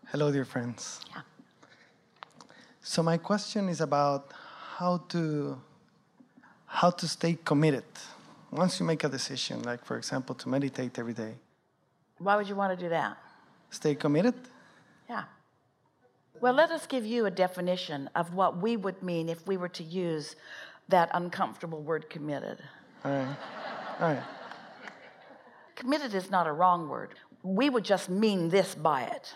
Hello, dear friends. Yeah. So my question is about how to stay committed. Once you make a decision, like for example, to meditate every day, Why would you want to do that? stay committed? Yeah. Well, let us give you a definition of what we would mean if we were to use that uncomfortable word committed. All right. All right. Committed is not a wrong word. We would just mean this by it.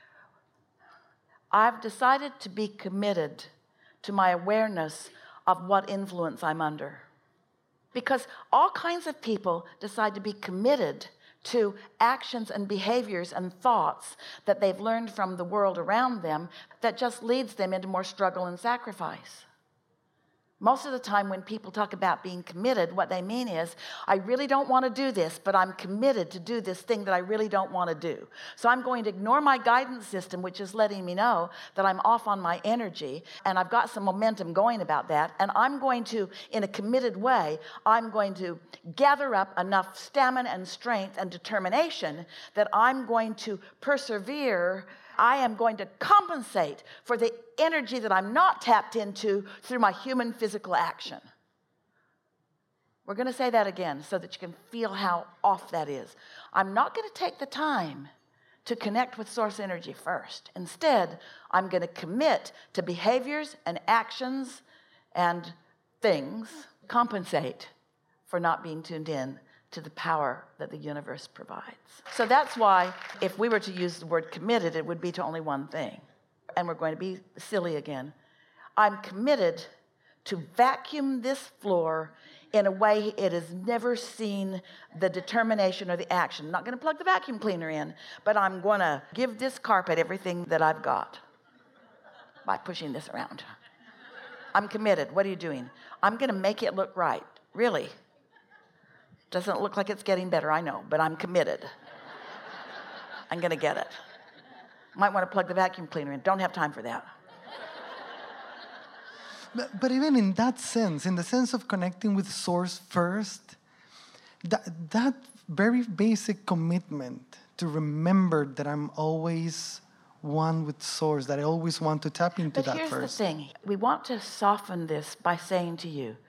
I've decided to be committed to my awareness of what influence I'm under. Because all kinds of people decide to be committed to actions and behaviors and thoughts that they've learned from the world around them that just leads them into more struggle and sacrifice. Most of the time when people talk about being committed, what they mean is, I really don't want to do this, but I'm committed to do this thing that I really don't want to do. So I'm going to ignore my guidance system, which is letting me know that I'm off on my energy, and I've got some momentum going about that, and I'm going to, in a committed way, I'm going to gather up enough stamina and strength and determination that I'm going to persevere. I am going to compensate for the energy that I'm not tapped into through my human physical action. We're going to say that again so that you can feel how off that is. I'm not going to take the time to connect with source energy first. Instead, I'm going to commit to behaviors and actions and things, compensate for not being tuned in to the power that the universe provides. So that's why if we were to use the word committed, it would be to only one thing. And we're going to be silly again. I'm committed to vacuum this floor in a way it has never seen the determination or the action. I'm not going to plug the vacuum cleaner in, but I'm going to give this carpet everything that I've got by pushing this around. I'm committed. What are you doing? I'm going to make it look right. Really. Doesn't look like it's getting better, I know, but I'm committed. I'm going to get it. Might want to plug the vacuum cleaner in. Don't have time for that. But even in that sense, in the sense of connecting with source first, that very basic commitment to remember that I'm always one with source, that I always want to tap into that first. But here's the thing. We want to soften this by saying to you,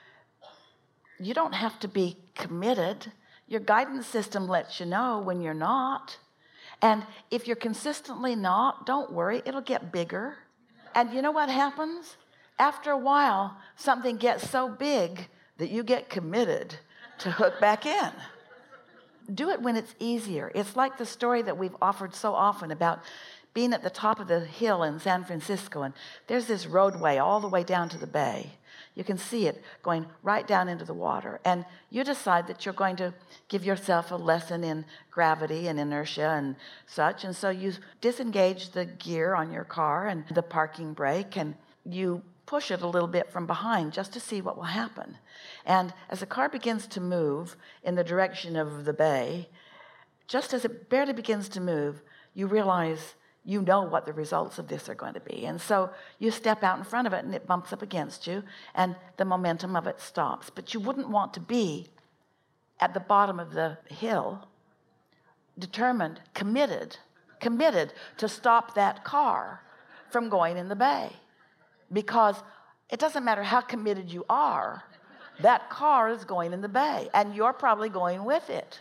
you don't have to be committed. Your guidance system lets you know when you're not. And if you're consistently not, don't worry, it'll get bigger. And you know what happens? After a while, something gets so big that you get committed to hook back in. Do it when it's easier. It's like the story that we've offered so often about being at the top of the hill in San Francisco, and there's this roadway all the way down to the bay. You can see it going right down into the water. And you decide that you're going to give yourself a lesson in gravity and inertia and such. And so you disengage the gear on your car and the parking brake, and you push it a little bit from behind just to see what will happen. And as the car begins to move in the direction of the bay, just as it barely begins to move, you realize you know what the results of this are going to be. And so you step out in front of it and it bumps up against you and the momentum of it stops. But you wouldn't want to be at the bottom of the hill, determined, committed to stop that car from going in the bay. Because it doesn't matter how committed you are, that car is going in the bay and you're probably going with it.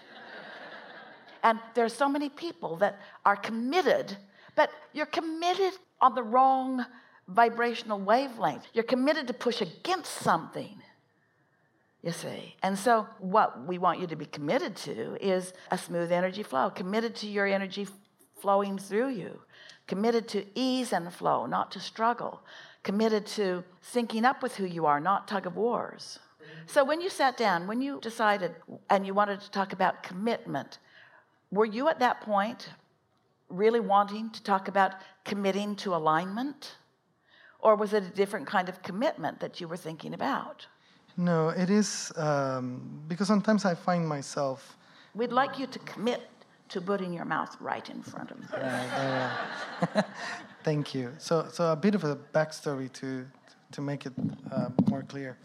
And there's so many people that are committed, but you're committed on the wrong vibrational wavelength. You're committed to push against something, you see. And so what we want you to be committed to is a smooth energy flow, committed to your energy flowing through you, committed to ease and flow, not to struggle, committed to syncing up with who you are, not tug of wars. So when you sat down, when you decided and you wanted to talk about commitment, were you at that point really wanting to talk about committing to alignment? Or was it a different kind of commitment that you were thinking about? No, it is, because sometimes I find myself... We'd like you to commit to putting your mouth right in front of them. Thank you. So a bit of a backstory to make it more clear.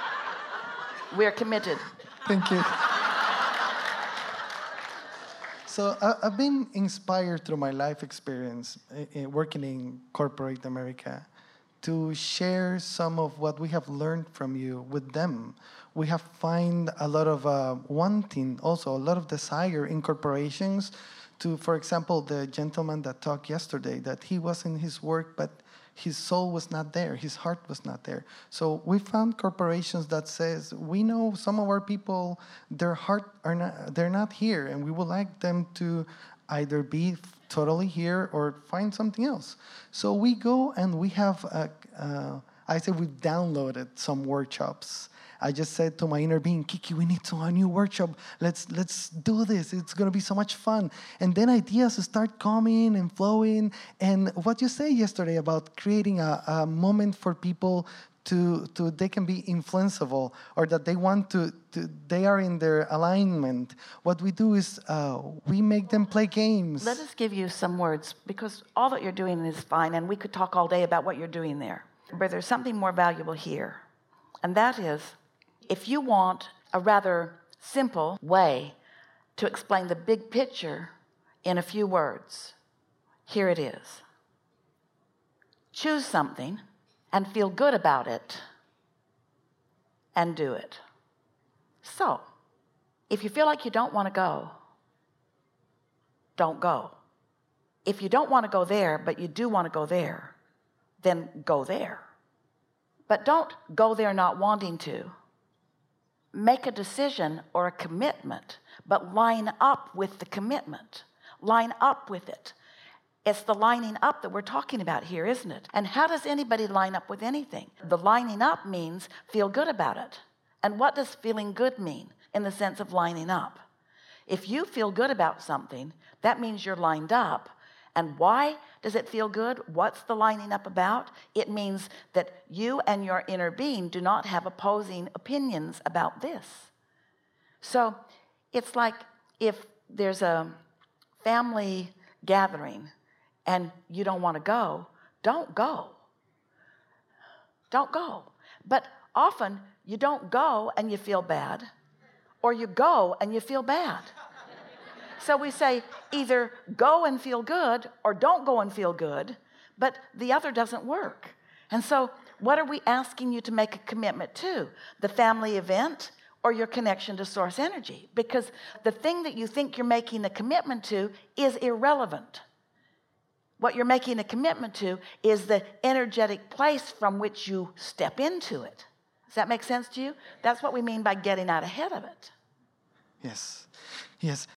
We're committed. Thank you. So I've been inspired through my life experience working in corporate America to share some of what we have learned from you with them. We have find a lot of wanting, also a lot of desire in corporations to, for example, the gentleman that talked yesterday, that he was in his work, but his soul was not there, his heart was not there. So we found corporations that says, we know some of our people, their heart they're not here, and we would like them to either be totally here or find something else. So we go and we have, I said we've downloaded some workshops. I just said to my inner being, Kiki, we need a new workshop. Let's do this. It's going to be so much fun. And then ideas start coming and flowing. And what you say yesterday about creating a moment for people to they can be influenceable, or that they want to they are in their alignment. What we do is we make them play games. Let us give you some words, because all that you're doing is fine, and we could talk all day about what you're doing there. But there's something more valuable here, and that is, if you want a rather simple way to explain the big picture in a few words, here it is. Choose something and feel good about it and do it. So, if you feel like you don't want to go, don't go. If you don't want to go there, but you do want to go there, then go there. But don't go there not wanting to. Make a decision or a commitment, but line up with the commitment. Line up with it. It's the lining up that we're talking about here, isn't it? And how does anybody line up with anything? The lining up means feel good about it. And what does feeling good mean in the sense of lining up? If you feel good about something, that means you're lined up. And why does it feel good? What's the lining up about? It means that you and your inner being do not have opposing opinions about this. So it's like if there's a family gathering and you don't want to go, don't go. Don't go. But often you don't go and you feel bad, or you go and you feel bad. So we say either go and feel good or don't go and feel good, but the other doesn't work. And so what are we asking you to make a commitment to? The family event or your connection to source energy? Because the thing that you think you're making a commitment to is irrelevant. What you're making a commitment to is the energetic place from which you step into it. Does that make sense to you? That's what we mean by getting out ahead of it. Yes. Yes.